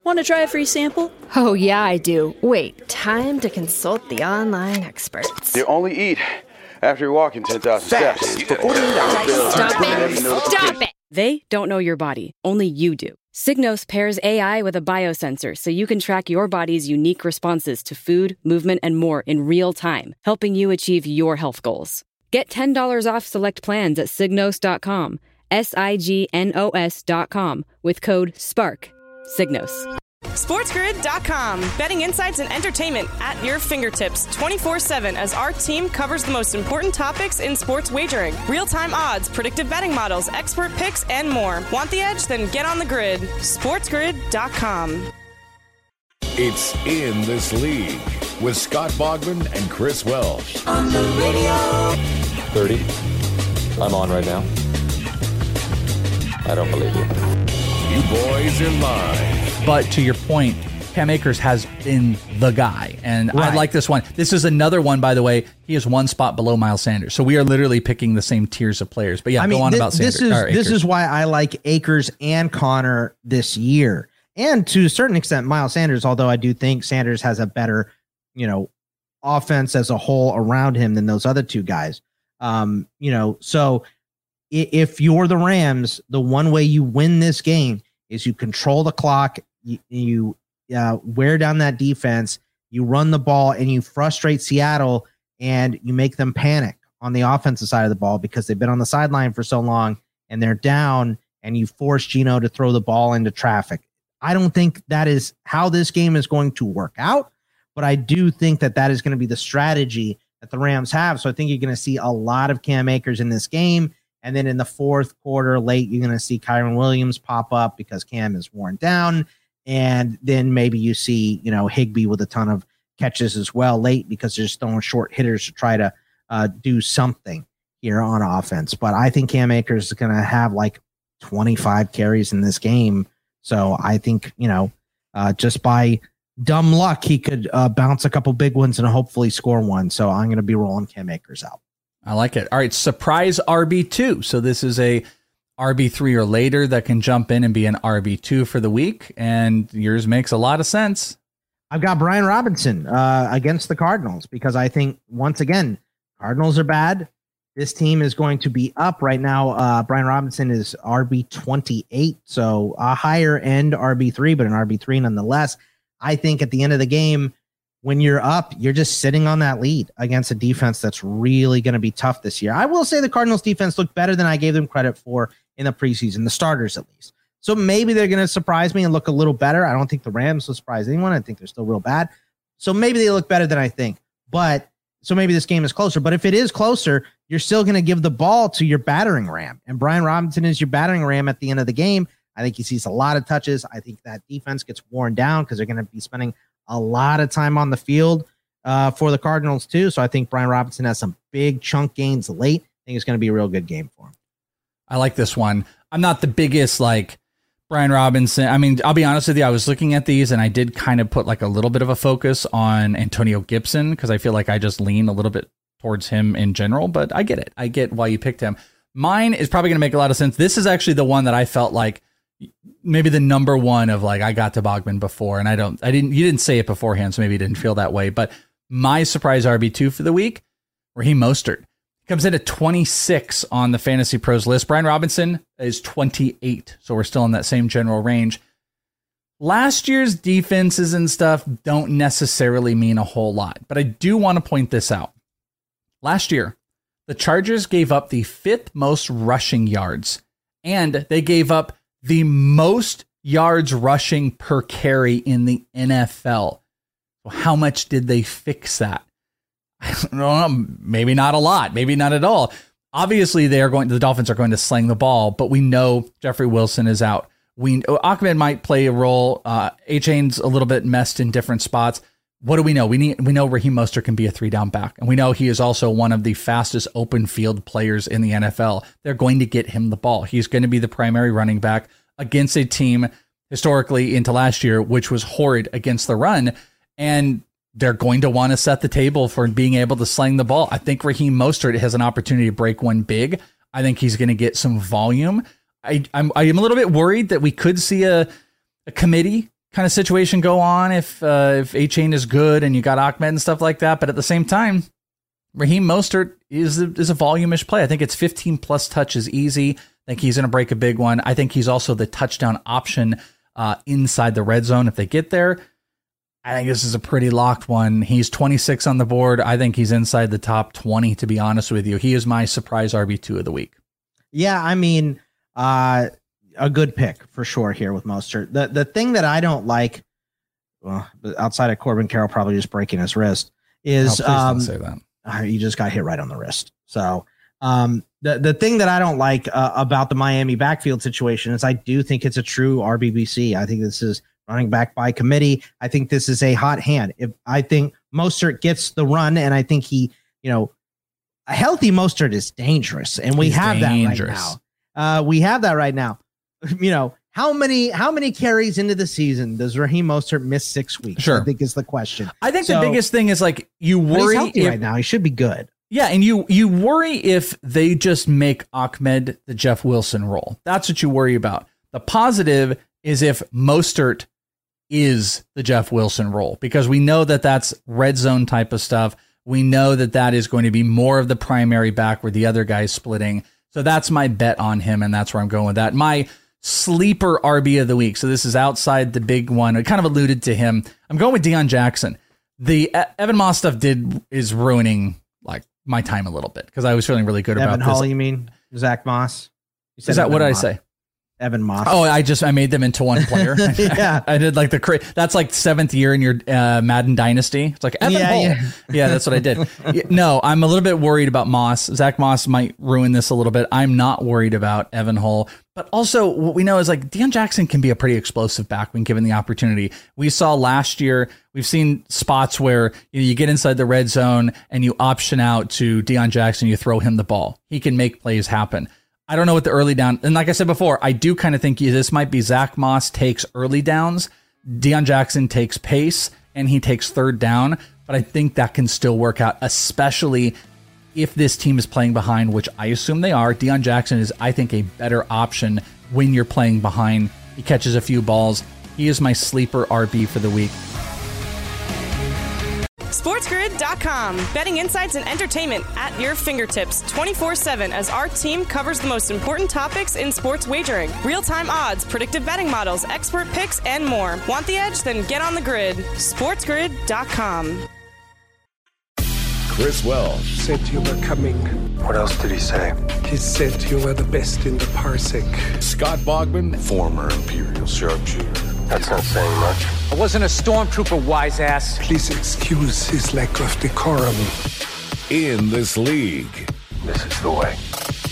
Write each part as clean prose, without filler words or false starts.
Want to try a free sample? Oh, yeah, I do. Wait, time to consult the online experts. You only eat after you're walking 10,000 steps. For 48 hours. Stop it! They don't know your body. Only you do. Signos pairs AI with a biosensor so you can track your body's unique responses to food, movement, and more in real time, helping you achieve your health goals. Get $10 off select plans at Signos.com, SIGNOS.com, with code SPARK. Signos. SportsGrid.com. Betting insights and entertainment at your fingertips 24/7 as our team covers the most important topics in sports wagering. Real-time odds, predictive betting models, expert picks, and more. Want the edge? Then get on the grid. SportsGrid.com. It's In This League with Scott Bogman and Chris Welsh. On the radio. 30. I'm on right now. I don't believe you. You boys are live. But to your point, Cam Akers has been the guy. And I like this one. This is another one, by the way. He is one spot below Miles Sanders. So we are literally picking the same tiers of players. But yeah, go on about Sanders. This is why I like Akers and Connor this year. And to a certain extent, Miles Sanders, although I do think Sanders has a better, offense as a whole around him than those other two guys. So if you're the Rams, the one way you win this game is you control the clock, you wear down that defense, you run the ball, and you frustrate Seattle, and you make them panic on the offensive side of the ball because they've been on the sideline for so long, and they're down, and you force Geno to throw the ball into traffic. I don't think that is how this game is going to work out, but I do think that is going to be the strategy that the Rams have. So I think you're going to see a lot of Cam Akers in this game. And then in the fourth quarter, late, you're going to see Kyren Williams pop up because Cam is worn down. And then maybe you see, Higbee with a ton of catches as well late because they're just throwing short hitters to try to do something here on offense. But I think Cam Akers is going to have like 25 carries in this game. So I think, just by dumb luck, he could bounce a couple big ones and hopefully score one. So I'm going to be rolling Cam Akers out. I like it. All right, surprise RB2. So this is a RB3 or later that can jump in and be an RB2 for the week, and yours makes a lot of sense. I've got Brian Robinson against the Cardinals because I think, once again, Cardinals are bad. This team is going to be up right now. Brian Robinson is RB28, so a higher end RB3, but an RB3 nonetheless. I think at the end of the game, when you're up, you're just sitting on that lead against a defense that's really going to be tough this year. I will say the Cardinals defense looked better than I gave them credit for in the preseason, the starters at least. So maybe they're going to surprise me and look a little better. I don't think the Rams will surprise anyone. I think they're still real bad. So maybe they look better than I think. So maybe this game is closer. But if it is closer, you're still going to give the ball to your battering ram. And Brian Robinson is your battering ram at the end of the game. I think he sees a lot of touches. I think that defense gets worn down because they're going to be spending a lot of time on the field for the Cardinals too. So I think Brian Robinson has some big chunk gains late. I think it's going to be a real good game for him. I like this one. I'm not the biggest Brian Robinson. I mean, I'll be honest with you. I was looking at these and I did kind of put a little bit of a focus on Antonio Gibson because I feel like I just lean a little bit towards him in general, but I get it. I get why you picked him. Mine is probably going to make a lot of sense. This is actually the one that I felt like maybe the number one of I got to Bogman before, and you didn't say it beforehand, so maybe you didn't feel that way. But my surprise RB2 for the week, Raheem Mostert, comes in at 26 on the Fantasy Pros list. Brian Robinson is 28, so we're still in that same general range. Last year's defenses and stuff don't necessarily mean a whole lot, but I do want to point this out. Last year, the Chargers gave up the 5th most rushing yards, and they gave up the most yards rushing per carry in the NFL. So how much did they fix that? I don't know. Maybe not a lot. Maybe not at all. Obviously, the Dolphins are going to sling the ball, but we know Jeffrey Wilson is out. Ahmed might play a role. A-Chain's a little bit messed in different spots. What do we know? We know Raheem Mostert can be a 3-down back, and we know he is also one of the fastest open field players in the NFL. They're going to get him the ball. He's going to be the primary running back against a team historically into last year, which was horrid against the run, and they're going to want to set the table for being able to sling the ball. I think Raheem Mostert has an opportunity to break one big. I think he's going to get some volume. I'm a little bit worried that we could see a committee kind of situation go on if A-Chain is good and you got Ahmed and stuff like that. But at the same time, Raheem Mostert is a volumish play. I think it's 15 plus touches easy. I think he's going to break a big one. I think he's also the touchdown option inside the red zone if they get there. I think this is a pretty locked one. He's 26 on the board. I think he's inside the top 20, to be honest with you. He is my surprise RB2 of the week. Yeah, I mean, a good pick for sure here with Mostert. The thing that I don't like, well, outside of Corbin Carroll probably just breaking his wrist, is don't say that. He just got hit right on the wrist. So the thing that I don't like about the Miami backfield situation is I do think it's a true RBBC. I think this is running back by committee. I think this is a hot hand. I think Mostert gets the run, and I think he, a healthy Mostert is dangerous, and we have that right now. We have that right now. How many carries into the season does Raheem Mostert miss 6 weeks? Sure. I think is the question. I think the biggest thing is like you worry he's healthy right now. He should be good. Yeah, and you worry if they just make Ahmed the Jeff Wilson role. That's what you worry about. The positive is if Mostert is the Jeff Wilson role, because we know that that's red zone type of stuff. We know that that is going to be more of the primary back where the other guy's splitting. So that's my bet on him, and that's where I'm going with that. My sleeper RB of the week. So this is outside the big one. I kind of alluded to him. I'm going with Deion Jackson. The Evan Moss stuff is ruining like my time a little bit because I was feeling really good about Evan Hall, you mean Zach Moss? Is that Evan what did I say? Evan Moss. Oh, I made them into one player. Yeah. I did like that's like 7th year in your Madden Dynasty. It's like Evan Hall. Yeah, that's what I did. No, I'm a little bit worried about Moss. Zach Moss might ruin this a little bit. I'm not worried about Evan Hall. But also what we know is like Deion Jackson can be a pretty explosive back when given the opportunity. We saw last year, we've seen spots where you get inside the red zone and you option out to Deion Jackson, you throw him the ball. He can make plays happen. I don't know what the early down, and like I said before, I do kind of think this might be Zach Moss takes early downs, Deion Jackson takes pace, and he takes third down, but I think that can still work out, especially if this team is playing behind, which I assume they are. Deion Jackson is, I think, a better option when you're playing behind. He catches a few balls. He is my sleeper RB for the week. SportsGrid.com. Betting insights and entertainment at your fingertips 24/7 as our team covers the most important topics in sports wagering. Real-time odds, predictive betting models, expert picks, and more. Want the edge? Then get on the grid. SportsGrid.com. Chris Welsh. Said you were coming. What else did he say? He said you were the best in the parsec. Scott Bogman. Former Imperial sharpshooter. That's not saying much. I wasn't a stormtrooper, wise ass. Please excuse his lack of decorum. In this league. This is the way.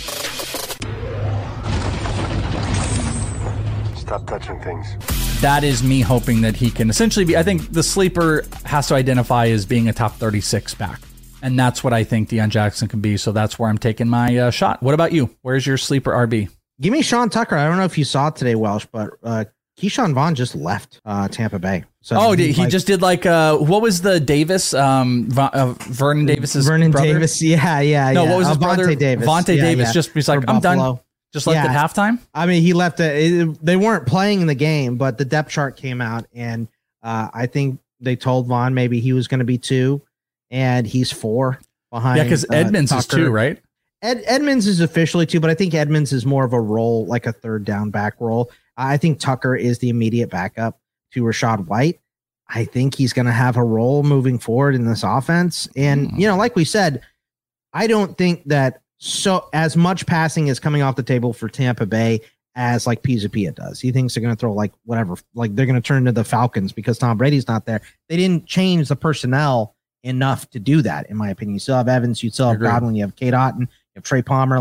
Stop touching things. That is me hoping that he can essentially be, I think the sleeper has to identify as being a top 36 back. And that's what I think Deion Jackson can be. So that's where I'm taking my shot. What about you? Where's your sleeper RB? Give me Sean Tucker. I don't know if you saw it today, Welsh, but Keyshawn Vaughn just left Tampa Bay. So he just did like what was the Davis? Vernon Davis's Vernon brother? Davis. Yeah. No, what was his brother? Davis. Vontae Davis. Just he's like, I'm done. Just left at halftime. I mean, he left. They weren't playing in the game, but the depth chart came out, and I think they told Vaughn maybe he was going to be 2, and he's 4 behind. Yeah, because Edmonds is 2, right? Edmonds is officially 2, but I think Edmonds is more of a role, like a third down back role. I think Tucker is the immediate backup to Rachaad White. I think he's going to have a role moving forward in this offense. And, like we said, I don't think that as much passing is coming off the table for Tampa Bay as like Pizapia does. He thinks they're going to throw like whatever, like they're going to turn to the Falcons because Tom Brady's not there. They didn't change the personnel enough to do that, in my opinion. You still have Evans, you still have Godwin, you have Kate Otten, you have Trey Palmer.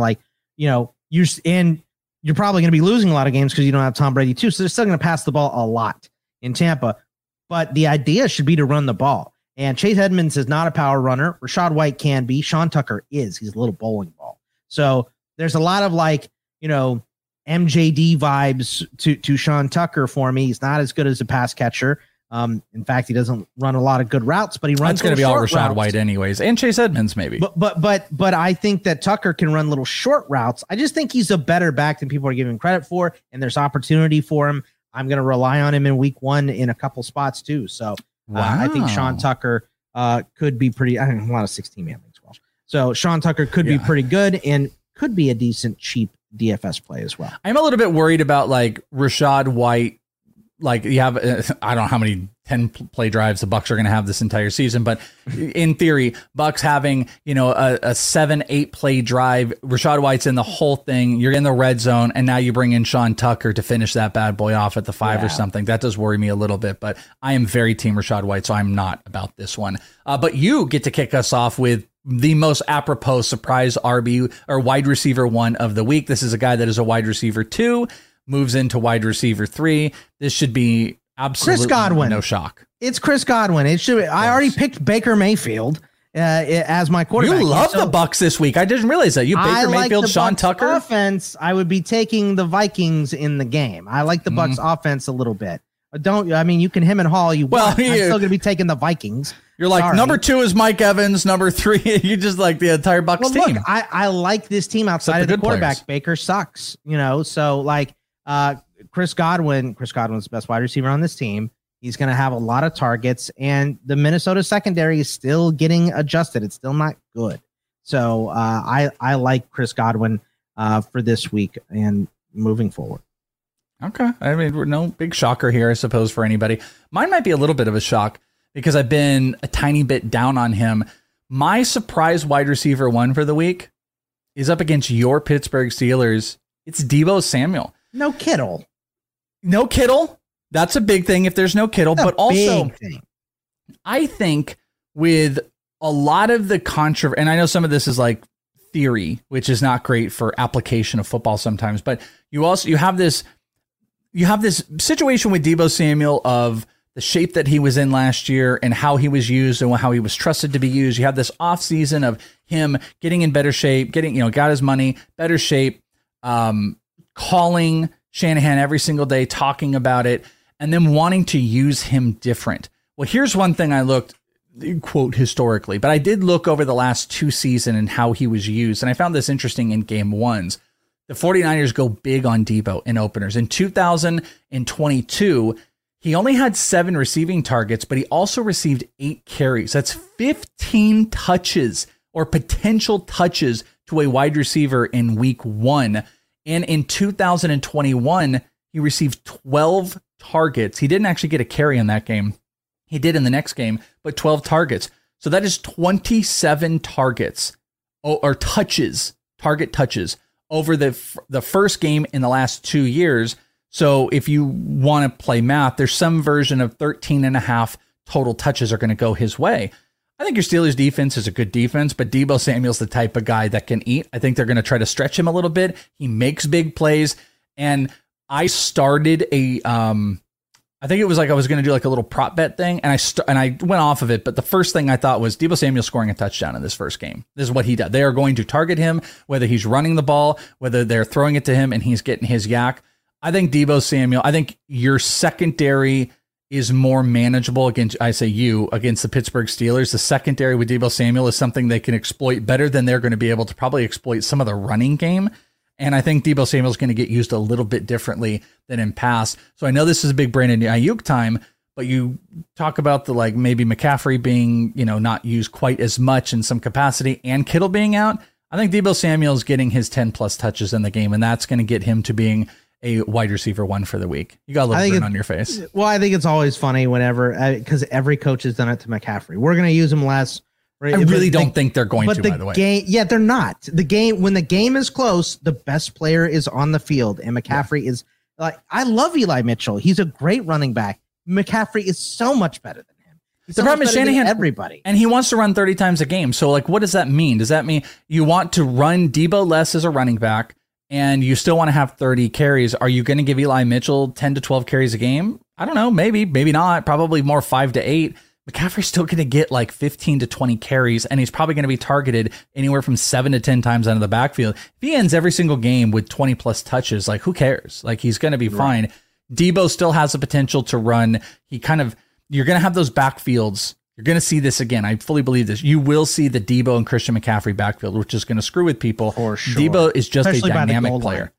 You're probably going to be losing a lot of games because you don't have Tom Brady too. So they're still going to pass the ball a lot in Tampa. But the idea should be to run the ball. And Chase Edmonds is not a power runner. Rachaad White can be. Sean Tucker is. He's a little bowling ball. So there's a lot of MJD vibes to Sean Tucker for me. He's not as good as a pass catcher. In fact, he doesn't run a lot of good routes, but he runs. That's going to be all Rachaad White anyways, and Chase Edmonds maybe. But I think that Tucker can run little short routes. I just think he's a better back than people are giving him credit for, and there's opportunity for him. I'm going to rely on him in week 1 in a couple spots too. So I think Sean Tucker could be pretty. I don't know, a lot of 16-man leagues. Well, so Sean Tucker could be pretty good and could be a decent cheap DFS play as well. I'm a little bit worried about like Rachaad White. Like you have, I don't know how many 10 play drives the Bucs are going to have this entire season, but in theory, Bucs having, a 7-8 play drive, Rachaad White's in the whole thing. You're in the red zone, and now you bring in Sean Tucker to finish that bad boy off at the 5 or something. That does worry me a little bit, but I am very team Rachaad White, so I'm not about this one. But you get to kick us off with the most apropos surprise RB or wide receiver 1 of the week. This is a guy that is a wide receiver 2. Moves into wide receiver 3. This should be absolutely Chris Godwin. No shock. It's Chris Godwin. It should. I already picked Baker Mayfield as my quarterback. You love the Bucs this week. I didn't realize that. You Baker Mayfield, Sean Tucker. Offense. I would be taking the Vikings in the game. I like the Bucs offense a little bit. You can him and haul you. Well, I'm still going to be taking the Vikings. You're like, number 2 is Mike Evans. Number 3, you just like the entire Bucs team. Look, I like this team outside of the quarterback. Players. Baker sucks. So like. Chris Godwin's the best wide receiver on this team. He's going to have a lot of targets, and the Minnesota secondary is still getting adjusted. It's still not good. So I like Chris Godwin for this week and moving forward. Okay. I mean, we're no big shocker here, I suppose, for anybody. Mine might be a little bit of a shock because I've been a tiny bit down on him. My surprise wide receiver 1 for the week is up against your Pittsburgh Steelers. It's Deebo Samuel. No Kittle. That's a big thing if there's no Kittle. But also, I think with a lot of the controversy, and I know some of this is like theory, which is not great for application of football sometimes, but you have this situation with Deebo Samuel of the shape that he was in last year and how he was used and how he was trusted to be used. You have this off season of him getting in better shape, got his money, better shape, calling Shanahan every single day, talking about it, and then wanting to use him different. Well, here's one thing I looked, quote, historically, but I did look over the last 2 seasons and how he was used, and I found this interesting in game 1s. The 49ers go big on Deebo in openers. In 2022, he only had 7 receiving targets, but he also received 8 carries. That's 15 touches or potential touches to a wide receiver in week 1. And in 2021, he received 12 targets. He didn't actually get a carry in that game. He did in the next game, but 12 targets. So that is 27 targets or target touches over the first game in the last 2 years. So if you want to play math, there's some version of 13.5 total touches are going to go his way. I think your Steelers defense is a good defense, but Deebo Samuel's the type of guy that can eat. I think they're going to try to stretch him a little bit. He makes big plays. And I started I think it was like I was going to do like a little prop bet thing, and I went off of it. But the first thing I thought was Deebo Samuel scoring a touchdown in this first game. This is what he does. They are going to target him, whether he's running the ball, whether they're throwing it to him and he's getting his yak. I think Deebo Samuel, I think your secondary is more manageable against the Pittsburgh Steelers. The secondary with Deebo Samuel is something they can exploit better than they're going to be able to probably exploit some of the running game. And I think Deebo Samuel is going to get used a little bit differently than in past. So I know this is a big Brandon Ayuk time, but you talk about the maybe McCaffrey being, not used quite as much in some capacity and Kittle being out. I think Deebo Samuel is getting his 10 plus touches in the game, and that's going to get him to being a wide receiver 1 for the week. You got a little grin on your face. Well, I think it's always funny whenever, because every coach has done it to McCaffrey. We're going to use him less. Right? I really don't think they're going to, by the way. They're not. When the game is close, the best player is on the field, and McCaffrey is like, I love Eli Mitchell. He's a great running back. McCaffrey is so much better than him. The problem is Shanahan, everybody, and he wants to run 30 times a game. So what does that mean? Does that mean you want to run Deebo less as a running back, and you still want to have 30 carries? Are you going to give Eli Mitchell 10 to 12 carries a game? I don't know. Maybe not. Probably more 5 to 8. McCaffrey's still going to get 15 to 20 carries, and he's probably going to be targeted anywhere from 7 to 10 times out of the backfield. If he ends every single game with 20 plus touches, who cares? He's going to be fine. Deebo still has the potential to run. You're going to have those backfields. You're going to see this again. I fully believe this. You will see the Deebo and Christian McCaffrey backfield, which is going to screw with people. For sure. Deebo is just especially a dynamic player.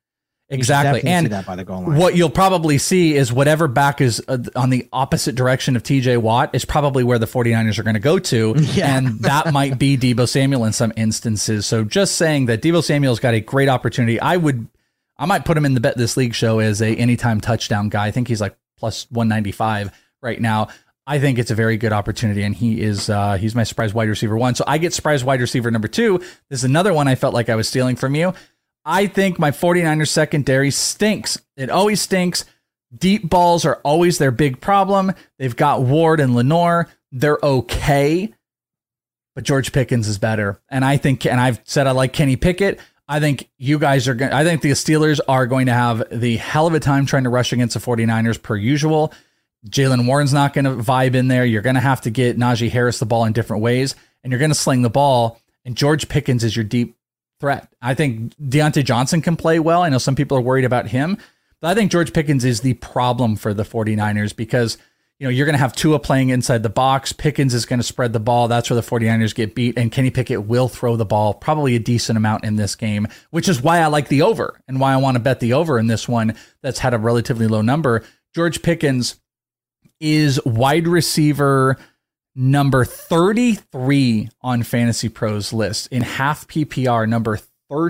Exactly. And see that by the goal line. What you'll probably see is whatever back is on the opposite direction of TJ Watt is probably where the 49ers are going to go to. Yeah. And that might be Deebo Samuel in some instances. So just saying that Deebo Samuel's got a great opportunity. I might put him in the Bet This League show as a anytime touchdown guy. I think he's like plus 195 right now. I think it's a very good opportunity, and he's my surprise wide receiver 1. So I get surprise wide receiver number 2. This is another one I felt like I was stealing from you. I think my 49ers secondary stinks. It always stinks. Deep balls are always their big problem. They've got Ward and Lenore. They're okay, but George Pickens is better. And I think, and I've said I like Kenny Pickett. I think you guys are going. I think the Steelers are going to have the hell of a time trying to rush against the 49ers per usual. Jaylen Warren's not going to vibe in there. You're going to have to get Najee Harris the ball in different ways, and you're going to sling the ball. And George Pickens is your deep threat. I think Deontay Johnson can play well. I know some people are worried about him, but I think George Pickens is the problem for the 49ers because, you're going to have Tua playing inside the box. Pickens is going to spread the ball. That's where the 49ers get beat. And Kenny Pickett will throw the ball probably a decent amount in this game, which is why I like the over and why I want to bet the over in this one that's had a relatively low number. George Pickens is wide receiver number 33 on Fantasy Pros list in half PPR, number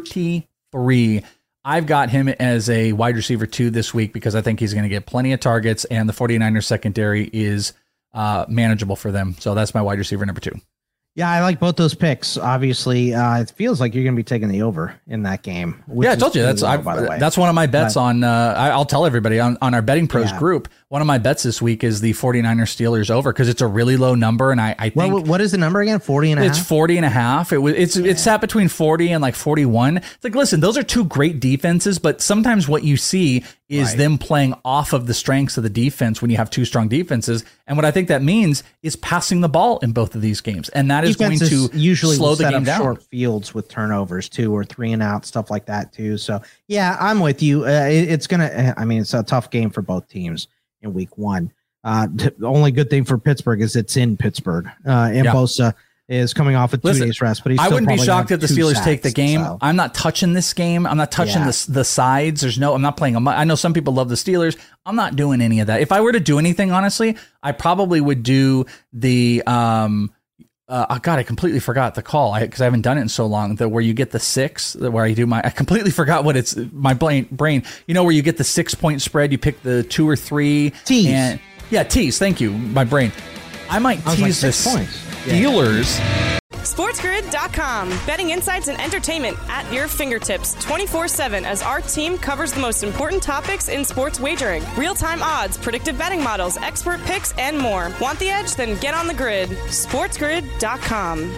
33. I've got him as a wide receiver 2 this week because I think he's going to get plenty of targets, and the 49ers secondary is manageable for them. So that's my wide receiver number 2. Yeah, I like both those picks. Obviously, it feels like you're going to be taking the over in that game. Yeah, I told you that's that's one of my bets on. I'll tell everybody on our Betting Pros group. One of my bets this week is the 49ers Steelers over because it's a really low number, and I think what is the number again? 40 and a half. It's 40 and a half. It's sat between 40 and like 41. It's like, listen, those are two great defenses, but sometimes what you see is them playing off of the strengths of the defense when you have two strong defenses. And what I think that means is passing the ball in both of these games. And that is going to usually slow the game down. Short fields with turnovers too, or 3 and out, stuff like that too. So yeah, I'm with you. It's a tough game for both teams in week 1. The only good thing for Pittsburgh is it's in Pittsburgh. Bosa is coming off a 2 days rest, but I wouldn't be shocked if the Steelers take the game. So. I'm not touching this game. I'm not touching the sides. I'm not playing. I know some people love the Steelers. I'm not doing any of that. If I were to do anything, honestly, I probably would do the, God, I completely forgot the call because I haven't done it in so long. Where you get the 6, where I completely forgot what it's my brain. Where you get the 6-point spread, you pick the 2 or 3 tees. Tees. Thank you, my brain. I might tease the Steelers. SportsGrid.com. Betting insights and entertainment at your fingertips 24/7 as our team covers the most important topics in sports wagering. Real-time odds, predictive betting models, expert picks, and more. Want the edge? Then get on the grid. SportsGrid.com.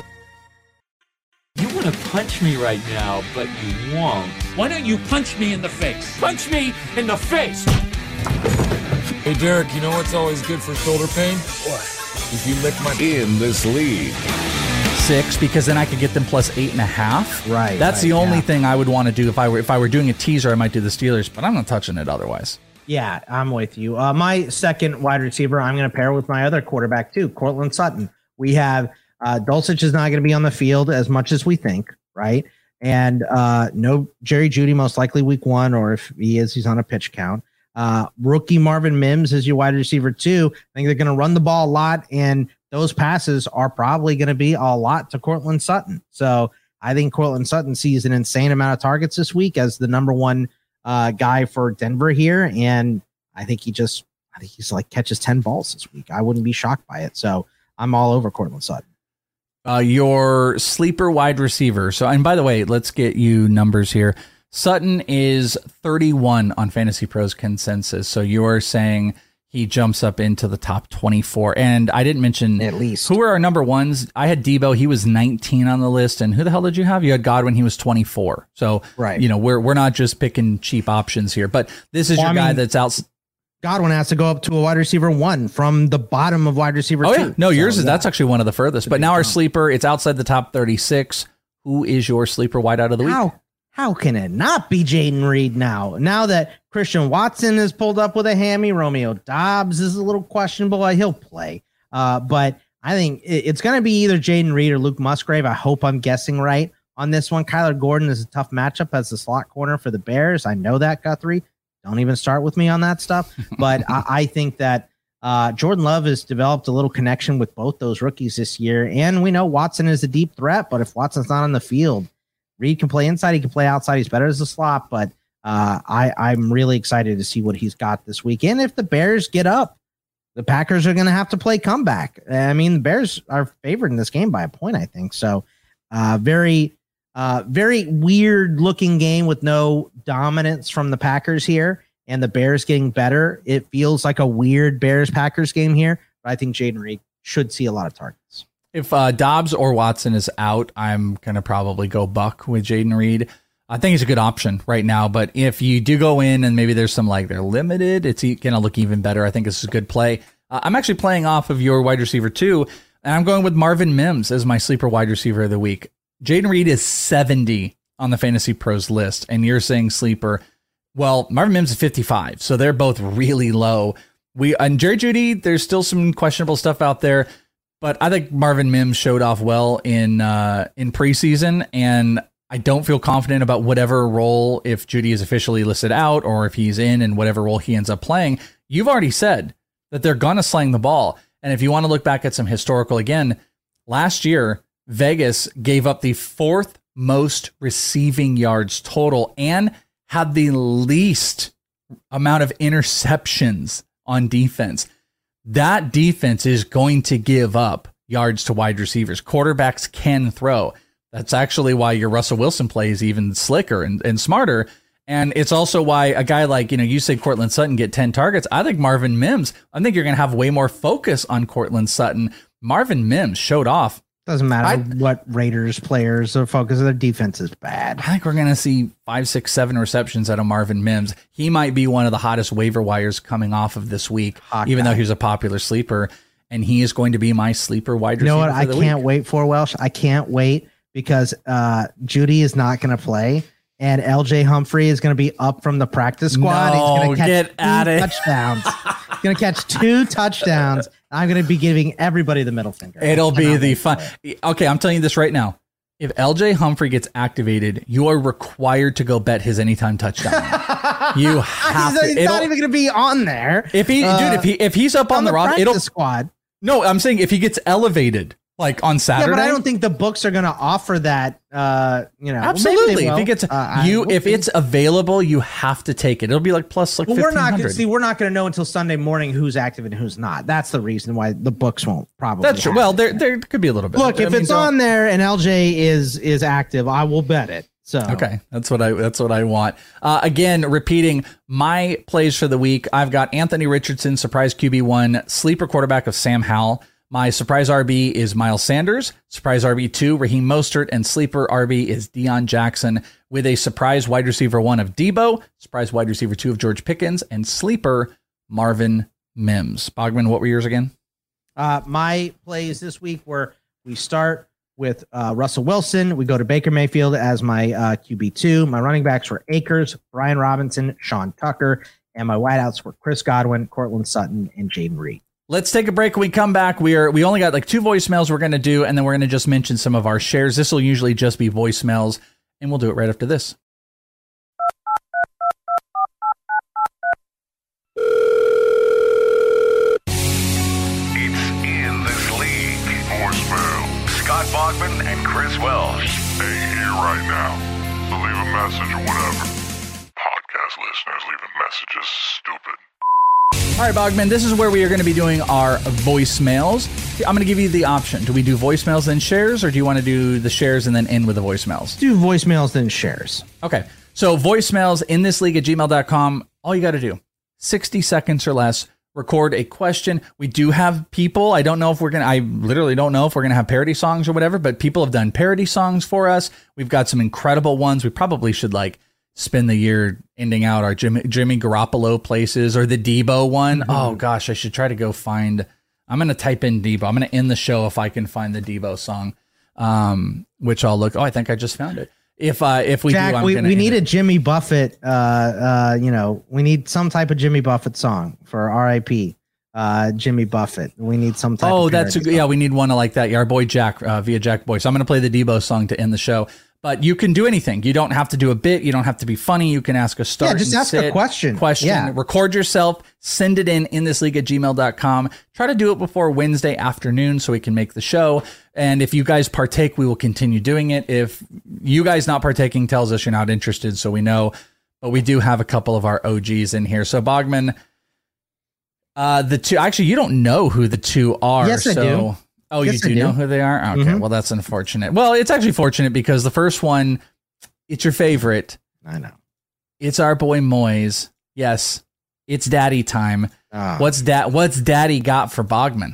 You want to punch me right now, but you won't. Why don't you punch me in the face? Punch me in the face! Hey, Derek, you know what's always good for shoulder pain? What? If you lick my... In this league. 6, because then I could get them plus 8.5. Right. That's the only thing I would want to do if I were doing a teaser. I might do the Steelers, but I'm not touching it otherwise. Yeah, I'm with you. My second wide receiver, I'm going to pair with my other quarterback too, Courtland Sutton. We have Dulcich is not going to be on the field as much as we think, right? And no Jerry Jeudy, most likely week 1, or if he is, he's on a pitch count. Rookie Marvin Mims is your wide receiver 2. I think they're going to run the ball a lot, and those passes are probably going to be a lot to Courtland Sutton. So I think Courtland Sutton sees an insane amount of targets this week as the number 1 guy for Denver here. And I think he's like catches 10 balls this week. I wouldn't be shocked by it. So I'm all over Courtland Sutton. Your sleeper wide receiver. So, and by the way, let's get you numbers here. Sutton is 31 on Fantasy Pros consensus. So you're saying he jumps up into the top 24. And I didn't mention at least who were our number 1s. I had Deebo. He was 19 on the list. And who the hell did you have? You had Godwin. He was 24. So, right. We're not just picking cheap options here, but this is your guy that's out. Godwin has to go up to a wide receiver 1 from the bottom of wide receiver 2. Yeah. No, yours is that's actually one of the furthest. But now our sleeper, it's outside the top 36. Who is your sleeper wide out of the week? How can it not be Jaden Reed now? Now that Christian Watson is pulled up with a hammy, Romeo Dobbs is a little questionable. He'll play. But I think it's going to be either Jaden Reed or Luke Musgrave. I hope I'm guessing right on this one. Kyler Gordon is a tough matchup as the slot corner for the Bears. I know that, Guthrie. Don't even start with me on that stuff. But I think that Jordan Love has developed a little connection with both those rookies this year. And we know Watson is a deep threat, but if Watson's not on the field, Reed can play inside, he can play outside. He's better as a slot, but I'm really excited to see what he's got this week. And if the Bears get up, the Packers are going to have to play comeback. I mean, the Bears are favored in this game by a point, I think. So very weird looking game with no dominance from the Packers here, and the Bears getting better. It feels like a weird Bears-Packers game here, but I think Jayden Reed should see a lot of targets. If Dobbs or Watson is out, I'm going to probably go Buck with Jayden Reed. I think he's a good option right now, but if you do go in and maybe there's some they're limited, it's going to look even better. I think this is a good play. I'm actually playing off of your wide receiver too, and I'm going with Marvin Mims as my sleeper wide receiver of the week. Jayden Reed is 70 on the Fantasy Pros list, and you're saying sleeper. Well, Marvin Mims is 55, so they're both really low. And Jerry Jeudy, there's still some questionable stuff out there, but I think Marvin Mims showed off well in preseason, and I don't feel confident about whatever role, if Jeudy is officially listed out or if he's in and whatever role he ends up playing. You've already said that they're going to sling the ball. And if you want to look back at some historical, again, last year, Vegas gave up the 4th most receiving yards total and had the least amount of interceptions on defense. That defense is going to give up yards to wide receivers. Quarterbacks can throw. That's actually why your Russell Wilson play is even slicker and smarter. And it's also why a guy like, you say Courtland Sutton get 10 targets. I think Marvin Mims, I think you're going to have way more focus on Courtland Sutton. Marvin Mims showed off. Doesn't matter what Raiders players are focused. Their defense is bad. I think we're going to see 5, 6, 7 receptions out of Marvin Mims. He might be one of the hottest waiver wires coming off of this week, even though he's a popular sleeper. And he is going to be my sleeper wide receiver. You know what I can't wait for, Welsh? I can't wait because Jeudy is not going to play. And LJ Humphrey is going to be up from the practice squad. No, he's going to catch get at it. touchdowns. He's going to catch 2 touchdowns. I'm going to be giving everybody the middle finger. It'll be the fun. Okay, I'm telling you this right now. If LJ Humphrey gets activated, you are required to go bet his anytime touchdown. You have to. He's not even going to be on there. If he's up on the roster, squad. No, I'm saying if he gets elevated. Like on Saturday, yeah, but I don't think the books are going to offer that. Absolutely, if he gets if it's available, you have to take it. It'll be plus Well, we're not going to see. We're not going to know until Sunday morning who's active and who's not. That's the reason why the books won't probably. That's true. Well, there could be a little bit. Look, if it's on there and LJ is active, I will bet it. So okay, that's what I want. Again, repeating my plays for the week. I've got Anthony Richardson, surprise QB1, sleeper quarterback of Sam Howell. My surprise RB is Miles Sanders, surprise RB2, Raheem Mostert, and sleeper RB is Deion Jackson with a surprise wide receiver 1 of Debo, surprise wide receiver 2 of George Pickens, and sleeper Marvin Mims. Bogman, what were yours again? My plays this week were we start with Russell Wilson. We go to Baker Mayfield as my QB2. My running backs were Akers, Brian Robinson, Sean Tucker, and my wideouts were Chris Godwin, Courtland Sutton, and Jayden Reed. Let's take a break. When we come back, we only got 2 voicemails we're going to do, and then we're going to just mention some of our shares. This will usually just be voicemails, and we'll do it right after this. It's In This League. Voicemail. Scott Bogman and Chris Welsh. Hey, here right now. So leave a message or whatever. Podcast listeners leaving messages stupid. All right, Bogman, this is where we are going to be doing our voicemails. I'm going to give you the option. Do we do voicemails then shares, or do you want to do the shares and then end with the voicemails? Do voicemails then shares. Okay. So voicemails in this league at gmail.com. All you got to do, 60 seconds or less, record a question. We do have people. I literally don't know if we're going to have parody songs or whatever, but people have done parody songs for us. We've got some incredible ones. We probably should spend the year ending out our Jimmy Garoppolo places or the Debo one. Mm-hmm. Oh gosh, I should try to go find. I'm going to type in Debo. I'm going to end the show if I can find the Debo song, which I'll look. Oh, I think I just found it. If we Jack, do, we need a Jimmy Buffett. We need some type of Jimmy Buffett song for RIP. Jimmy Buffett. We need some type. Oh, that's yeah. We need one like that. Yeah, our boy Jack via Jack Boy. So I'm going to play the Debo song to end the show. But you can do anything. You don't have to do a bit. You don't have to be funny. You can ask a start. Yeah, just ask a question. Yeah. Record yourself. Send it in thisleague@gmail.com. Try to do it before Wednesday afternoon so we can make the show. And if you guys partake, we will continue doing it. If you guys not partaking tells us you're not interested, so we know. But we do have a couple of our OGs in here. So Bogman, the two, actually, you don't know who the two are. Yes, I do. Oh, yes, you do know who they are? Okay, well, that's unfortunate. Well, it's actually fortunate because the first one, it's your favorite. I know. It's our boy Moise. Yes, it's daddy time. What's daddy got for Bogman?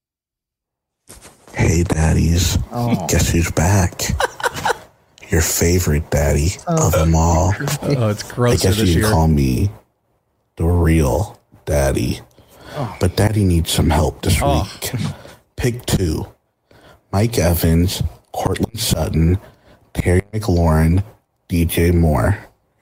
Hey, daddies. Guess who's back? Your favorite daddy of them all. Oh, it's gross. I guess you can call me the real daddy. But daddy needs some help this week. Pick 2. Mike Evans, Cortland Sutton, Terry McLaurin, DJ Moore.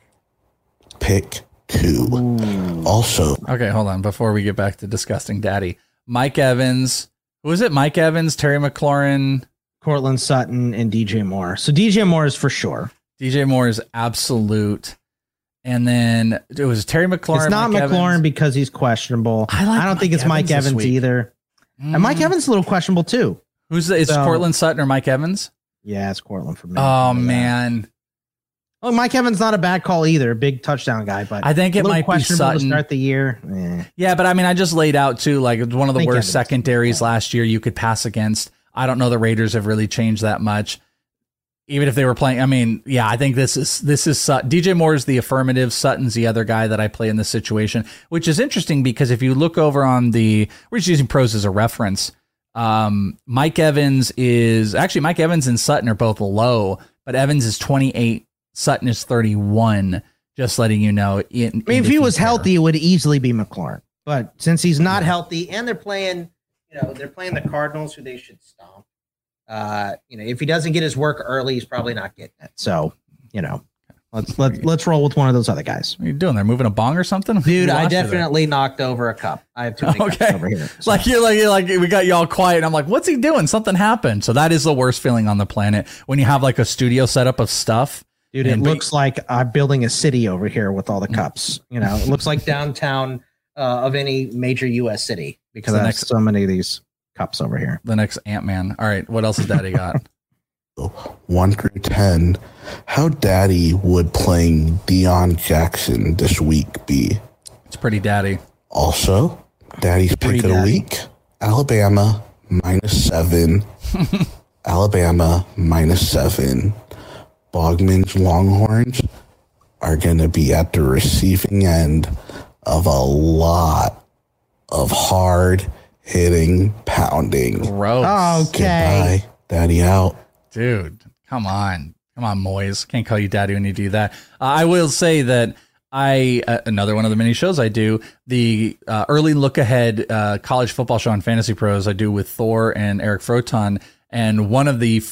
Pick 2. Also. Okay, hold on. Before we get back to disgusting daddy. Mike Evans. Who is it? Mike Evans, Terry McLaurin, Cortland Sutton, and DJ Moore. So DJ Moore is for sure. DJ Moore is absolute. And then it was Terry McLaurin. It's not Mike McLaurin Evans. because he's questionable. I don't think it's Mike Evans either. And Mike Evans is a little questionable too. It's Cortland Sutton or Mike Evans? Yeah, it's Cortland for me. Oh man. Oh, Mike Evans not a bad call either. Big touchdown guy, but I think it might be Sutton to start the year. Yeah, but I mean, I just laid out too. Like it's one of the Mike worst Evans. secondaries last year you could pass against. I don't know the Raiders have really changed that much. Even if they were playing, I mean, yeah, I think this is DJ Moore is the affirmative. Sutton's the other guy that I play in this situation, which is interesting because if you look over on we're just using pros as a reference. Mike Evans and Sutton are both low, but Evans is 28, Sutton is 31. Just letting you know. If he was healthy, it would easily be McLaurin. But since he's not healthy, and they're playing the Cardinals, who they should stomp. If he doesn't get his work early, he's probably not getting it. So, let's roll with one of those other guys. What are you doing? They're moving a bong or something, dude. I definitely knocked over a cup. I have too many cups over here. So. Like you're like we got you all quiet. And I'm like, what's he doing? Something happened. So that is the worst feeling on the planet when you have like a studio setup of stuff. Dude, it looks like I'm building a city over here with all the cups. It looks like downtown of any major U.S. city because I have so many of these cups over here. The next Ant-Man. All right, what else has Daddy got? 1 through 10. How Daddy would playing Deion Jackson this week be? It's pretty Daddy. Also, Daddy's pick of the week. Alabama -7. Alabama -7. Bogman's Longhorns are going to be at the receiving end of a lot of hard hitting, pounding. Gross. Okay. Goodbye. Daddy out. Dude, come on. Come on, Moise. Can't call you daddy when you do that. I will say that another one of the many shows I do, the early look ahead college football show on Fantasy Pros I do with Thor and Eric Froton. And one of the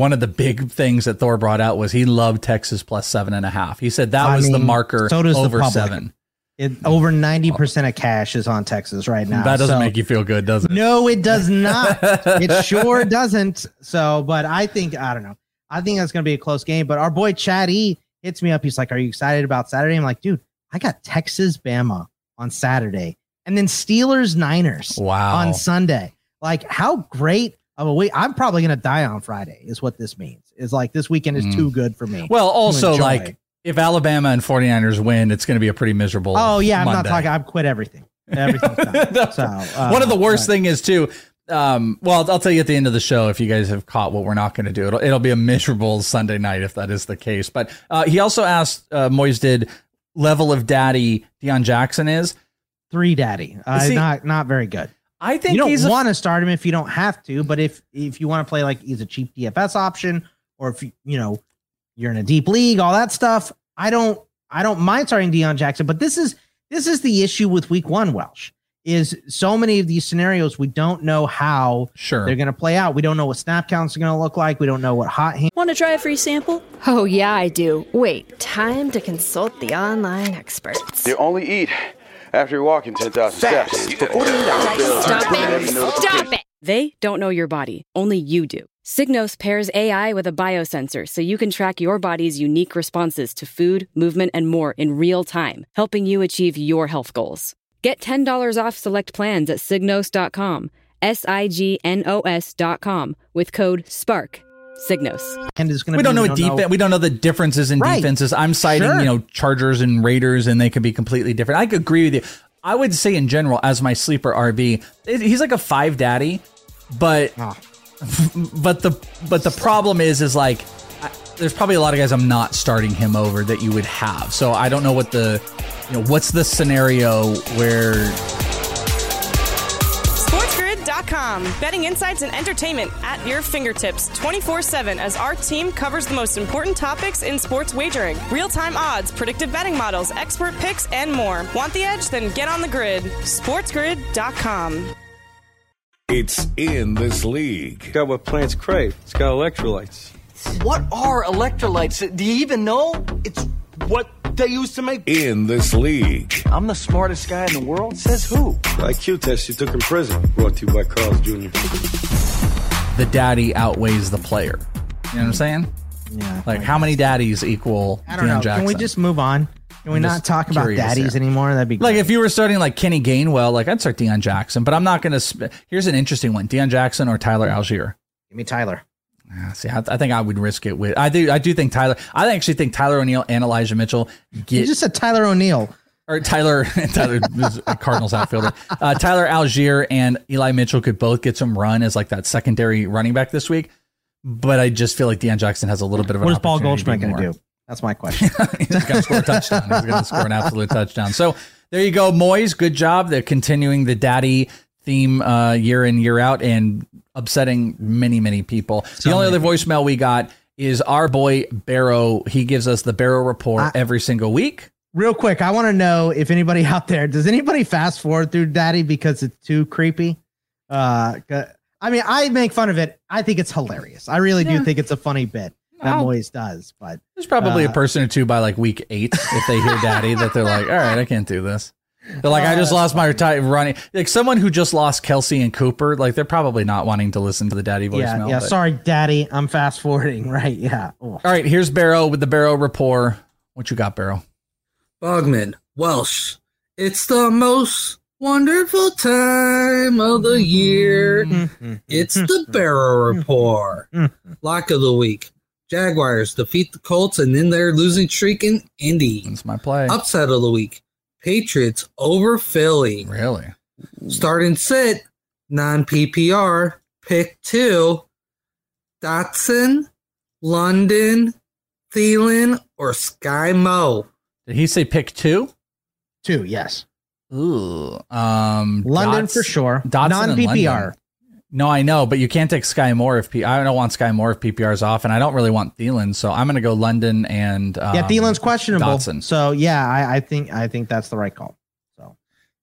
big things that Thor brought out was he loved Texas plus 7.5. He said that was the marker over 7. Over 90% of cash is on Texas right now. That doesn't make you feel good, does it? No, it does not. It sure doesn't. So, but I don't know. I think that's going to be a close game. But our boy Chad E hits me up. He's like, "Are you excited about Saturday?" I'm like, "Dude, I got Texas Bama on Saturday, and then Steelers Niners on Sunday. Like, how great of a week! I'm probably going to die on Friday. Is what this means. Is like this weekend is too good for me. Well, also like." If Alabama and 49ers win, it's going to be a pretty miserable Monday. I'm not talking. I've quit everything. Everything's done. So, one of the worst thing is too, well, I'll tell you at the end of the show if you guys have caught what we're not going to do. It'll be a miserable Sunday night if that is the case. But he also asked, Moise did, level of daddy Deion Jackson is. 3 daddy. Not very good. I think you don't want to start him if you don't have to. But if you want to play like he's a cheap DFS option, or if you're in a deep league, all that stuff. I don't mind starting Deion Jackson, but this is the issue with week 1, Welsh, is so many of these scenarios we don't know how they're going to play out. We don't know what snap counts are going to look like. We don't know what hot hand. Want to try a free sample? Oh, yeah, I do. Wait, time to consult the online experts. You only eat after you're walking 10,000 steps. Stop it. They don't know your body. Only you do. Signos pairs AI with a biosensor so you can track your body's unique responses to food, movement, and more in real time, helping you achieve your health goals. Get $10 off select plans at Signos.com, SIGNOS.com, with code SPARK. Signos. And it's gonna we don't know what defense. We don't know the differences in defenses. I'm citing, Chargers and Raiders, and they could be completely different. I could agree with you. I would say in general, as my sleeper RB, he's like a 5 daddy, but the problem is like there's probably a lot of guys I'm not starting him over that you would have. So I don't know what what's the scenario where. SportsGrid.com. Betting insights and entertainment at your fingertips 24/7 as our team covers the most important topics in sports wagering. Real-time odds, predictive betting models, expert picks, and more. Want the edge? Then get on the grid. SportsGrid.com. It's in this league. It's got what plants crave. It's got electrolytes. What are electrolytes? Do you even know? It's what they used to make. In this league. I'm the smartest guy in the world? Says who? The IQ test you took in prison. Brought to you by Carl's Jr. The daddy outweighs the player. You know what I'm saying? Yeah. Like, how many daddies equal I don't know. Deion Jackson? Can we just move on? Can we not talk about daddies anymore? That'd be great. Like, if you were starting like Kenny Gainwell, like I'd start Deion Jackson, but I'm not going to. Here's an interesting one: Deion Jackson or Tyler Algier. Give me Tyler. See, I think I would risk it with. I do think Tyler. I actually think Tyler O'Neill and Elijah Mitchell You just said Tyler O'Neill. Or Tyler is a Cardinals outfielder. Tyler Algier and Eli Mitchell could both get some run as like that secondary running back this week. But I just feel like Deion Jackson has a little bit of an What is Paul opportunity Goldschmidt to going to do? That's my question. He's going to score a touchdown. He's going to score an absolute touchdown. So there you go, Moyes. Good job. They're continuing the daddy theme year in, year out, and upsetting many, many people. The only other voicemail we got is our boy Barrow. He gives us the Barrow Report every single week. Real quick, I want to know if anybody out there, does anybody fast forward through Daddy because it's too creepy? I mean, I make fun of it. I think it's hilarious. I really do think it's a funny bit that Moyes does. But there's probably a person or two by like week 8 if they hear Daddy that they're like, all right, I can't do this. They're like, I just lost my running. Like someone who just lost Kelsey and Cooper, like they're probably not wanting to listen to the Daddy voicemail. Yeah, sorry, Daddy. I'm fast forwarding. Right. Yeah. All right, here's Barrow with the Barrow Report. What you got, Barrow? Bogman, Welsh. It's the most wonderful time of the year. It's the Barrow Report. Lock of the week. Jaguars defeat the Colts and in their losing streak in Indy. That's my play. Upset of the week. Patriots over Philly. Really? Start and sit. Non-PPR. Pick 2. Dotson, London, Thielen, or Sky Mo. Did he say pick 2? 2, yes. Ooh. London for sure. Non-PPR. No, I know, but you can't take Sky Moore if I don't want Sky Moore if PPR is off, and I don't really want Thielen, so I'm going to go London and Thielen's questionable. Dotson. So yeah, I think that's the right call. So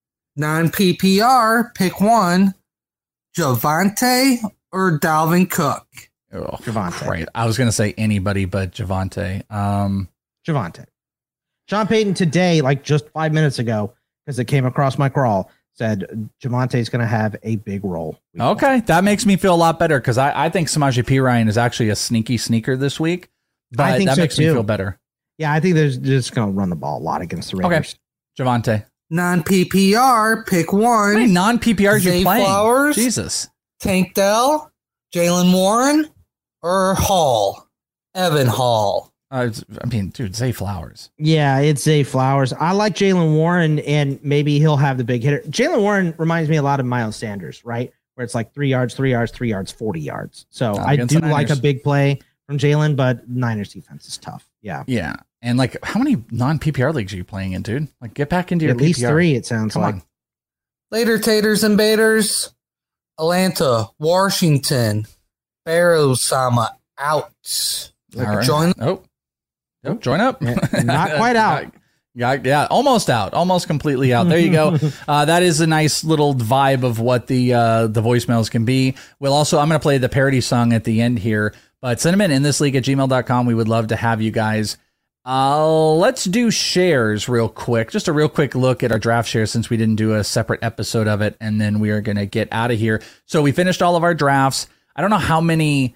non-PPR, pick 1: Javonte or Dalvin Cook. Oh, Javonte. Right. I was going to say anybody but Javonte. Javonte. Sean Payton today, like just 5 minutes ago, because it came across my crawl, said Javonte's going to have a big role. Okay, that makes me feel a lot better because I think Samaje Perine is actually a sneaky sneaker this week. But I think that so makes too. me feel better. Yeah, I think they're just going to run the ball a lot against the Raiders. Okay, Javonte. Non-PPR, pick 1. How many non-PPRs are you playing? Flowers, Jesus. Tank Dell, Jalen Warren, or Hall? Evan Hall. I mean, dude, Zay Flowers. Yeah, it's Zay Flowers. I like Jalen Warren, and maybe he'll have the big hitter. Jalen Warren reminds me a lot of Miles Sanders, right? Where it's like 3 yards, 3 yards, 3 yards, 40 yards. So I do like a big play from Jalen, but Niners defense is tough. Yeah. Yeah. And like, how many non-PPR leagues are you playing in, dude? Like, get back into your at least PPR. 3, it sounds Come like. on. Later, Taters and Baiters. Atlanta, Washington, Barrow-sama out. All right. Join. Join up. Not quite out. Yeah, almost out, almost completely out. There you go. That is a nice little vibe of what the voicemails can be. We'll also, I'm going to play the parody song at the end here, but send them in this league at gmail.com. We would love to have you guys. Let's do shares real quick. Just a real quick look at our draft shares since we didn't do a separate episode of it. And then we are going to get out of here. So we finished all of our drafts. I don't know how many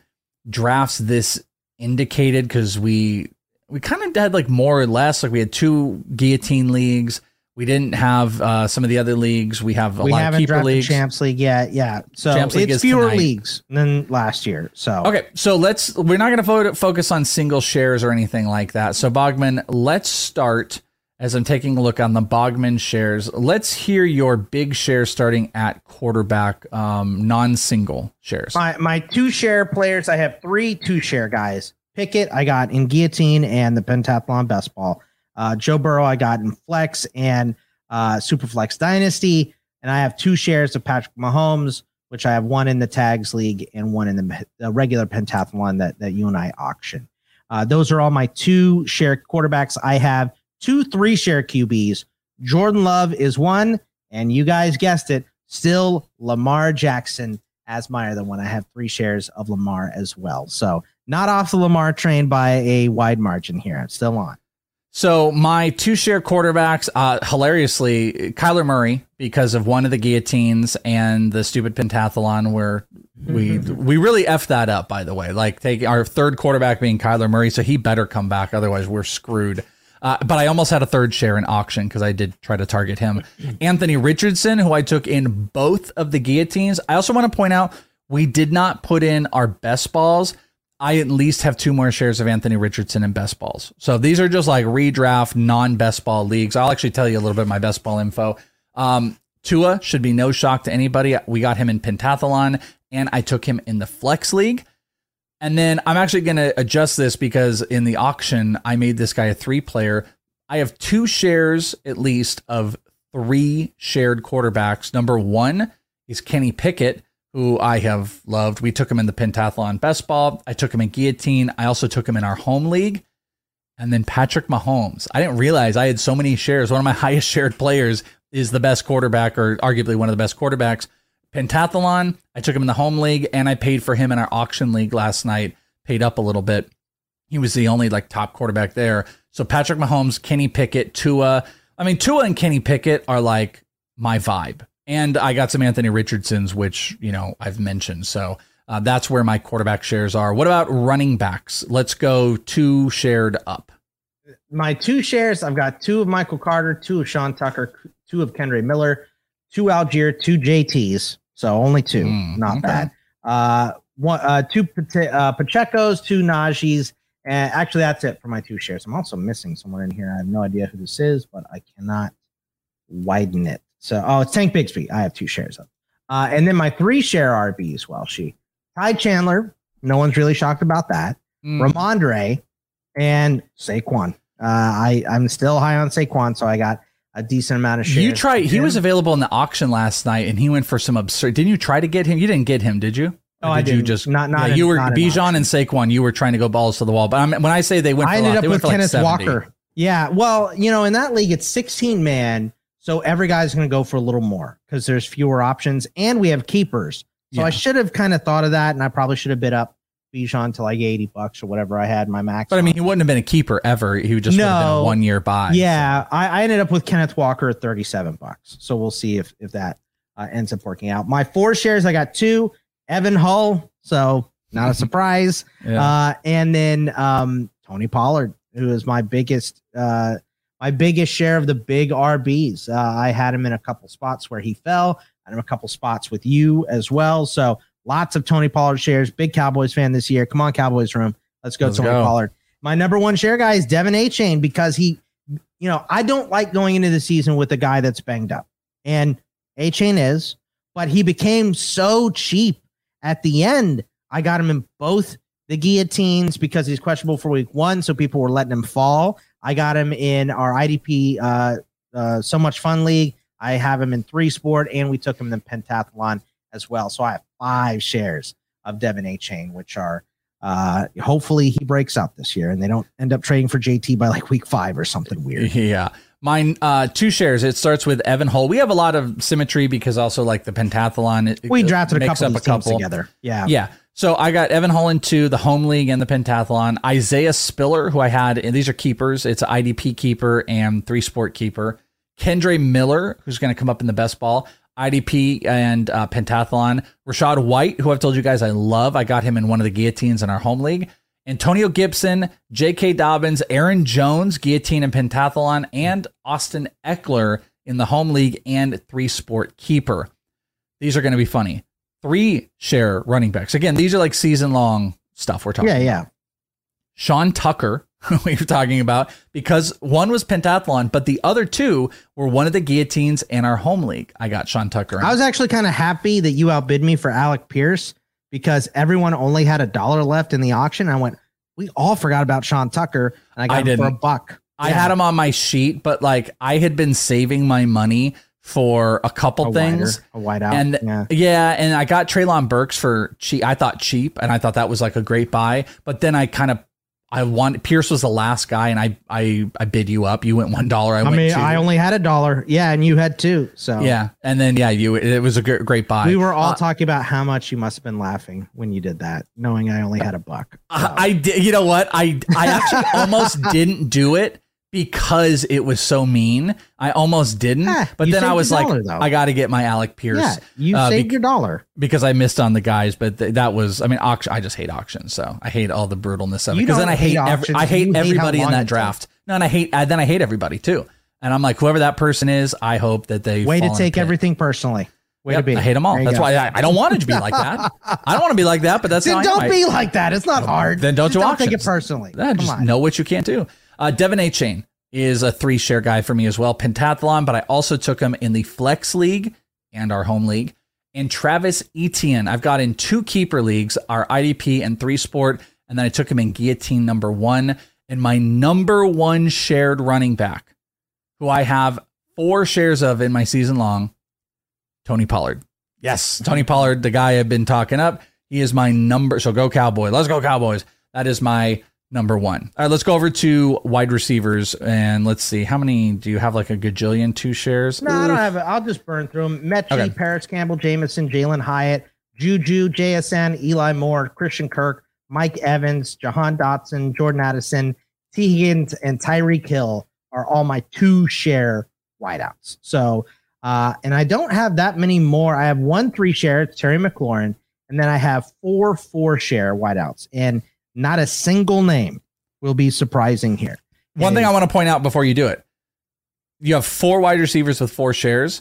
drafts this indicated because we kind of had like more or less, like we had 2 guillotine leagues. We didn't have some of the other leagues. We have a lot of keeper leagues. Champs League yet. Yeah. So it's fewer leagues than last year. So okay. So we're not going to focus on single shares or anything like that. So Bogman, let's start as I'm taking a look on the Bogman shares. Let's hear your big share starting at quarterback, non-single shares. My 2-share players, I have 3 2-share guys. Pickett, I got in guillotine and the pentathlon best ball. Joe Burrow, I got in flex and Superflex Dynasty. And I have 2 shares of Patrick Mahomes, which I have 1 in the Tags League and 1 in the regular pentathlon that you and I auction. Those are all my 2-share quarterbacks. I have 2 3-share QBs. Jordan Love is 1, and you guys guessed it, still Lamar Jackson as my other one. I have 3 shares of Lamar as well. So not off the Lamar train by a wide margin here. I'm still on. So my 2-share quarterbacks, hilariously, Kyler Murray, because of one of the guillotines and the stupid pentathlon where we really effed that up, by the way. Like, take our 3rd quarterback being Kyler Murray, so he better come back, otherwise we're screwed. But I almost had a 3rd share in auction because I did try to target him. Anthony Richardson, who I took in both of the guillotines. I also want to point out, we did not put in our best balls. I at least have 2 more shares of Anthony Richardson in best balls. So these are just like redraft, non-best ball leagues. I'll actually tell you a little bit of my best ball info. Tua should be no shock to anybody. We got him in pentathlon, and I took him in the flex league. And then I'm actually going to adjust this because in the auction, I made this guy a 3-player. I have 2 shares at least of 3 shared quarterbacks. Number 1 is Kenny Pickett, who I have loved. We took him in the pentathlon best ball. I took him in guillotine. I also took him in our home league. And then Patrick Mahomes. I didn't realize I had so many shares. One of my highest shared players is the best quarterback, or arguably one of the best quarterbacks. Pentathlon, I took him in the home league, and I paid for him in our auction league last night. Paid up a little bit. He was the only top quarterback there. So Patrick Mahomes, Kenny Pickett, Tua. I mean, Tua and Kenny Pickett are like my vibe. And I got some Anthony Richardsons, which, I've mentioned. So that's where my quarterback shares are. What about running backs? Let's go 2 shared up. My 2 shares, I've got 2 of Michael Carter, 2 of Sean Tucker, 2 of Kendre Miller, 2 Algier, 2 JTs. So only 2, not bad. 2 Pacheco's, 2 Najee's. And actually, that's it for my 2 shares. I'm also missing someone in here. I have no idea who this is, but I cannot widen it. So, it's Tank Bigsby. I have 2 shares of. And then my 3-share RBs, Ty Chandler. No one's really shocked about that. Ramondre and Saquon. I'm still high on Saquon, so I got a decent amount of shares. He was available in the auction last night, and he went for some absurd. Didn't you try to get him? You didn't get him, did you? No, I didn't. You just you were Bijan and Saquon. You were trying to go balls to the wall. But when I say they went, I ended up with Kenneth Walker. Yeah, well, in that league, it's 16 man. So every guy's going to go for a little more because there's fewer options, and we have keepers. So I should have kind of thought of that, and I probably should have bid up Bijan to like $80 or whatever I had my max. But I mean, he wouldn't have been a keeper ever. He would just would have been a 1-year buy. Yeah, I ended up with Kenneth Walker at $37. So we'll see if that ends up working out. My 4 shares, I got 2 Evan Hull. So not a surprise. And then Tony Pollard, who is my biggest share of the big RBs. I had him in a couple spots where he fell. I had him a couple spots with you as well. So lots of Tony Pollard shares. Big Cowboys fan this year. Come on, Cowboys room. Let's go, Tony Pollard. My number 1 share guy is Devin Achane because he, I don't like going into the season with a guy that's banged up. And Achane is, but he became so cheap at the end. I got him in both the guillotines because he's questionable for week 1. So people were letting him fall. I got him in our IDP So Much Fun League. I have him in 3 Sport, and we took him in pentathlon as well. So I have 5 shares of Devin Achane, which are hopefully he breaks out this year and they don't end up trading for JT by like week 5 or something weird. Yeah. Mine, 2 shares. It starts with Evan Hull. We have a lot of symmetry because also like the pentathlon. We drafted a couple of teams together. Yeah. Yeah. So I got Evan Hull in 2, the home league and the pentathlon. Isaiah Spiller, who I had, and these are keepers. It's an IDP keeper and 3 Sport keeper. Kendre Miller, who's going to come up in the best ball. IDP and pentathlon. Rashad White, who I've told you guys I love. I got him in one of the guillotines in our home league. Antonio Gibson, J.K. Dobbins, Aaron Jones, guillotine and pentathlon, and Austin Eckler in the home league and 3-sport keeper. These are going to be funny. 3-share running backs. Again, these are like season-long stuff we're talking about. Yeah. Sean Tucker, who we were talking about, because one was pentathlon, but the other two were one of the guillotines in our home league. I got Sean Tucker. I was actually kind of happy that you outbid me for Alec Pierce because everyone only had $1 left in the auction. I went, we all forgot about Sean Tucker, and I got him for $1. I had him on my sheet, but like I had been saving my money for a couple things. A whiteout. And and I got Treylon Burks for cheap. I thought cheap, and I thought that was like a great buy. But then Pierce was the last guy, and I bid you up. You went $1. I only had $1. Yeah, and you had $2. So yeah, and then it was a great buy. We were all talking about how much you must have been laughing when you did that, knowing I only had $1. So. I did. You know what? I actually almost didn't do it because it was so mean. I almost didn't. But then I was like, I got to get my Alec Pierce. Yeah, you saved your $1 because I missed on the guys. But that was, auction. I just hate auctions. So I hate all the brutalness of it. Because then I hate everybody in that draft. No, and I hate everybody too. And I'm like, whoever that person is, I hope that they way to take everything personally. Way to be. I hate them all. That's why I don't want it to be like that. I don't want to be like that. But that's then don't be like that. It's not hard. Then don't do auctions. Take it personally. Just know what you can't do. Devin A. Chain is a 3-share guy for me as well. Pentathlon, but I also took him in the Flex League and our home league. And Travis Etienne, I've got in 2 keeper leagues, our IDP and 3-sport, and then I took him in guillotine number 1. And my number 1 shared running back, who I have 4 shares of in my season long, Tony Pollard. Yes, Tony Pollard, the guy I've been talking up. He is my number. So go Cowboys. Let's go Cowboys. That is my number 1. All right, let's go over to wide receivers and let's see. How many do you have? Like a gajillion 2 shares? No, I don't have it. I'll just burn through them. Mechie, Paris Campbell, Jameson, Jalen Hyatt, Juju, JSN, Eli Moore, Christian Kirk, Mike Evans, Jahan Dotson, Jordan Addison, T. Higgins, and Tyreek Hill are all my 2-share wideouts. So, and I don't have that many more. I have 1 3-share, it's Terry McLaurin, and then I have 4 4-share wideouts. And not a single name will be surprising here. One thing I want to point out before you do it. You have 4 wide receivers with 4 shares.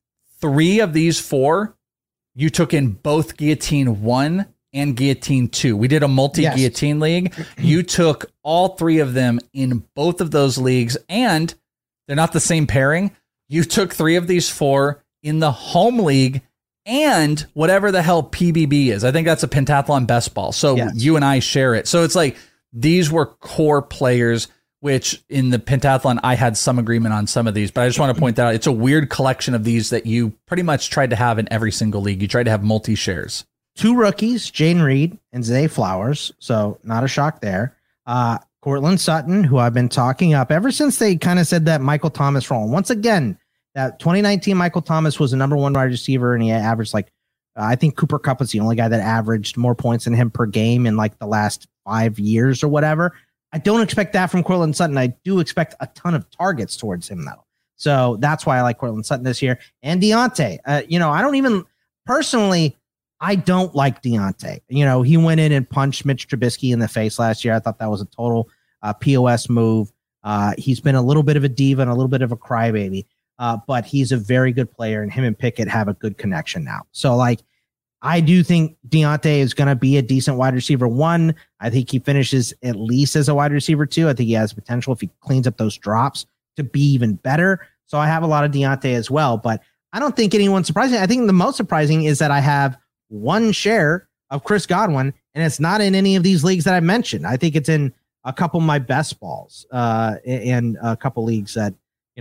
3 of these 4, you took in both guillotine 1 and guillotine 2. We did a multi-guillotine league. You took all 3 of them in both of those leagues, and they're not the same pairing. You took 3 of these 4 in the home league and whatever the hell PBB is. I think that's a pentathlon best ball. So you and I share it. So it's like these were core players, which in the pentathlon, I had some agreement on some of these, but I just want to point that out. It's a weird collection of these that you pretty much tried to have in every single league. You tried to have multi-shares. 2 rookies, Jaden Reed and Zay Flowers. So not a shock there. Cortland Sutton, who I've been talking up ever since they kind of said that Michael Thomas role. Once again, that 2019 Michael Thomas was the number 1 wide receiver, and he averaged I think Cooper Kupp was the only guy that averaged more points than him per game in like the last 5 years or whatever. I don't expect that from Cortland Sutton. I do expect a ton of targets towards him though. So that's why I like Cortland Sutton this year. And Deontay, I don't even personally, I don't like Deontay. He went in and punched Mitch Trubisky in the face last year. I thought that was a total POS move. He's been a little bit of a diva and a little bit of a crybaby. But he's a very good player, and him and Pickett have a good connection now. So, I do think Deontay is going to be a decent wide receiver 1. I think he finishes at least as a wide receiver 2. I think he has potential if he cleans up those drops to be even better. So I have a lot of Deontay as well, but I don't think anyone's surprising. I think the most surprising is that I have 1 share of Chris Godwin, and it's not in any of these leagues that I mentioned. I think it's in a couple of my best balls and a couple leagues that,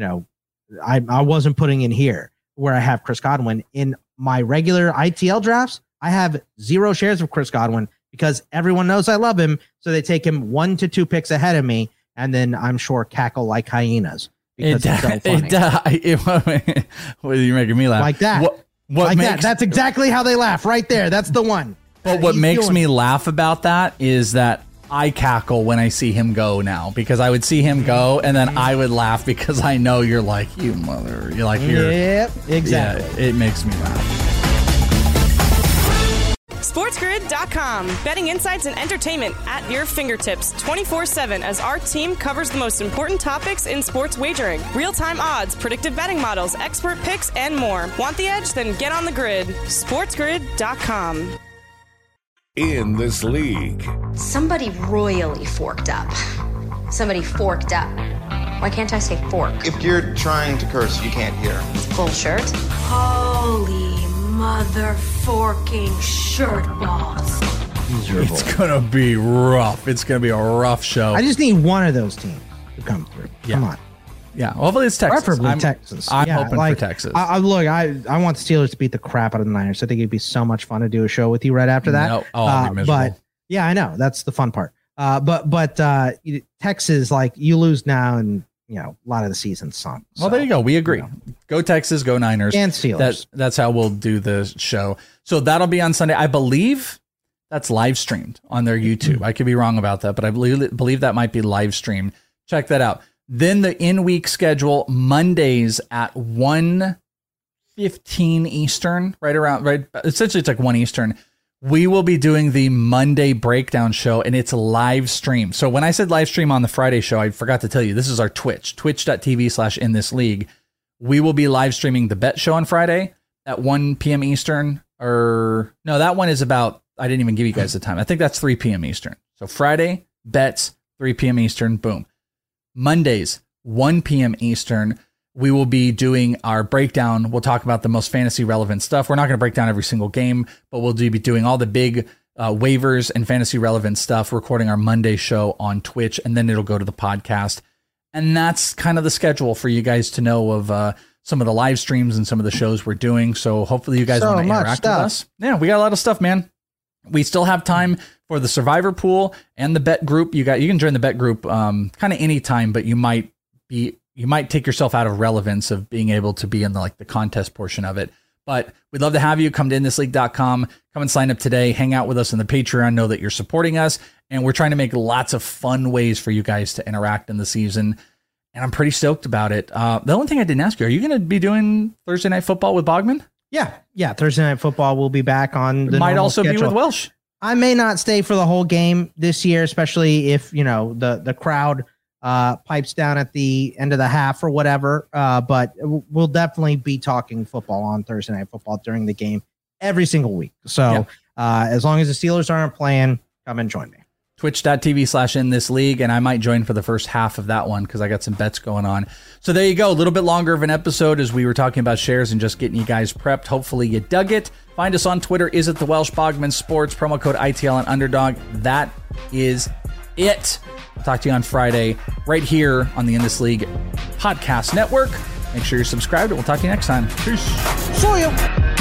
I wasn't putting in here where I have Chris Godwin. In my regular ITL drafts, I have 0 shares of Chris Godwin because everyone knows I love him. So they take him 1 to 2 picks ahead of me. And then I'm sure cackle like hyenas because it's so funny. You're making me laugh. Like that. What makes, that. That's exactly how they laugh right there. That's the one. But what makes me laugh about that is that I cackle when I see him go now, because I would see him go and then I would laugh because I know you're like, you mother. You're like, yep, exactly. Yeah, it makes me laugh. SportsGrid.com. Betting insights and entertainment at your fingertips 24/7 as our team covers the most important topics in sports wagering. Real-time odds, predictive betting models, expert picks, and more. Want the edge? Then get on the grid. SportsGrid.com. In this league. Somebody royally forked up. Somebody forked up. Why can't I say fork? If you're trying to curse, you can't hear. It's full shirt. Holy mother forking shirt balls. Miserable. It's going to be rough. It's going to be a rough show. I just need one of those teams to come through. Come on. Yeah, hopefully it's Texas. Preferably Texas. I'm hoping for Texas. I want the Steelers to beat the crap out of the Niners. I think it'd be so much fun to do a show with you right after that. No. I'll be miserable. But yeah, I know that's the fun part. But Texas, like, you lose now, and a lot of the season's sunk. Well, there you go. We agree. Go Texas, go Niners, and Steelers. That's how we'll do the show. So that'll be on Sunday. I believe that's live streamed on their YouTube. I could be wrong about that, but I believe that might be live streamed. Check that out. Then the in-week schedule, Mondays at 1:15 Eastern, essentially it's like 1 Eastern. We will be doing the Monday breakdown show, and it's live stream. So when I said live stream on the Friday show, I forgot to tell you, this is our Twitch, twitch.tv/inthisleague. We will be live streaming the bet show on Friday at 1 p.m. Eastern. Or no, that one is about, I didn't even give you guys the time. I think that's 3 p.m. Eastern. So Friday, bets, 3 p.m. Eastern, boom. Mondays, 1 p.m. Eastern, we will be doing our breakdown. We'll talk about the most fantasy relevant stuff. We're not going to break down every single game, but we'll be doing all the big waivers and fantasy relevant stuff, recording our Monday show on Twitch, and then it'll go to the podcast. And that's kind of the schedule for you guys to know of some of the live streams and some of the shows we're doing. So hopefully you guys want to interact with us. Yeah, we got a lot of stuff, man. We still have time for the Survivor pool and the bet group. You can join the bet group kind of anytime, but you might take yourself out of relevance of being able to be in the contest portion of it. But we'd love to have you come to inthisleague.com. Come and sign up today. Hang out with us on the Patreon. Know that you're supporting us, and we're trying to make lots of fun ways for you guys to interact in the season. And I'm pretty stoked about it. The only thing I didn't ask you, are you going to be doing Thursday Night Football with Bogman? Yeah. Thursday Night Football will be back on the might also schedule. Be with Welsh. I may not stay for the whole game this year, especially if the crowd pipes down at the end of the half or whatever. But we'll definitely be talking football on Thursday Night Football during the game every single week. So as long as the Steelers aren't playing, come and join me. Twitch.tv/inthisleague, and I might join for the first half of that one because I got some bets going on. So there you go. A little bit longer of an episode as we were talking about shares and just getting you guys prepped. Hopefully you dug it. Find us on Twitter. Is it the Welsh Bogman Sports? Promo code ITL and Underdog. That is it. I'll talk to you on Friday right here on the In This League Podcast Network. Make sure you're subscribed, and we'll talk to you next time. Peace. See you.